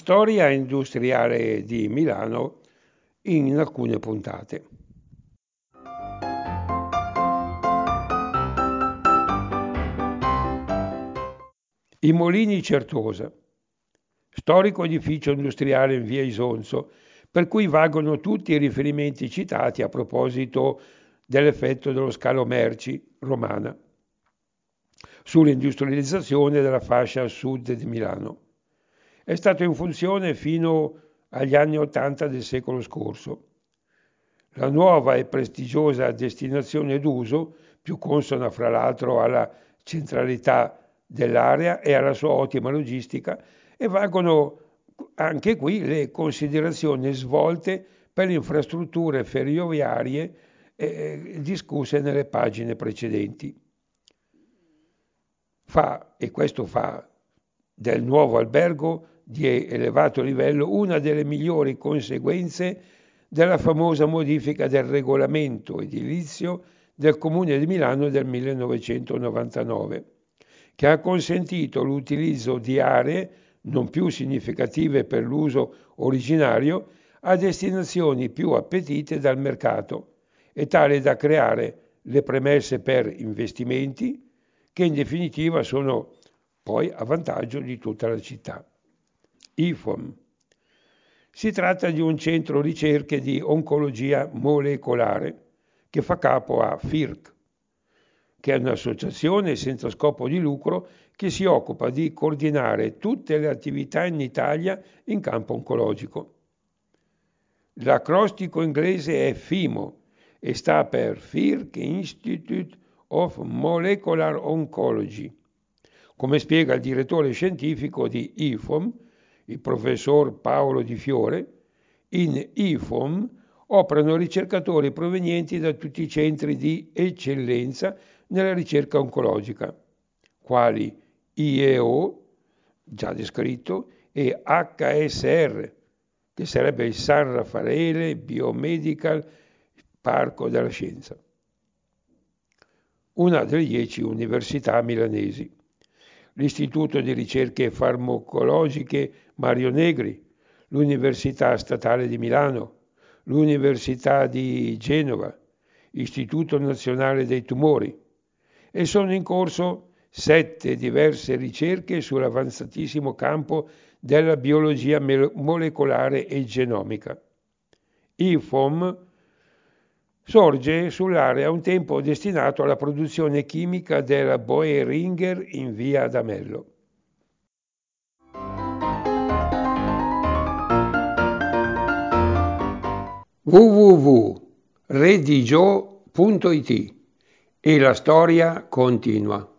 Storia industriale di Milano in alcune puntate. I Molini Certosa, storico edificio industriale in via Isonzo, per cui valgono tutti i riferimenti citati a proposito dell'effetto dello scalo merci romana sull'industrializzazione della fascia sud di Milano. È stato in funzione fino agli anni '80 del secolo scorso. La nuova e prestigiosa destinazione d'uso, più consona fra l'altro alla centralità dell'area e alla sua ottima logistica, e valgono anche qui le considerazioni svolte per le infrastrutture ferroviarie discusse nelle pagine precedenti. Questo fa del nuovo albergo di elevato livello una delle migliori conseguenze della famosa modifica del regolamento edilizio del Comune di Milano del 1999, che ha consentito l'utilizzo di aree non più significative per l'uso originario a destinazioni più appetite dal mercato e tale da creare le premesse per investimenti che in definitiva sono poi a vantaggio di tutta la città. IFOM. Si tratta di un centro ricerche di oncologia molecolare che fa capo a FIRC, che è un'associazione senza scopo di lucro che si occupa di coordinare tutte le attività in Italia in campo oncologico. L'acrostico inglese è FIMO e sta per FIRC Institute of Molecular Oncology. Come spiega il direttore scientifico di IFOM, il professor Paolo Di Fiore, in IFOM operano ricercatori provenienti da tutti i centri di eccellenza nella ricerca oncologica, quali IEO, già descritto, e HSR, che sarebbe il San Raffaele Biomedical Parco della Scienza, una delle 10 università milanesi. L'Istituto di Ricerche Farmacologiche Mario Negri, l'Università Statale di Milano, l'Università di Genova, Istituto Nazionale dei Tumori, e sono in corso 7 diverse ricerche sull'avanzatissimo campo della biologia molecolare e genomica. IFOM sorge sull'area un tempo destinato alla produzione chimica della Boehringer in via D'Amello. www.redigio.it e la storia continua.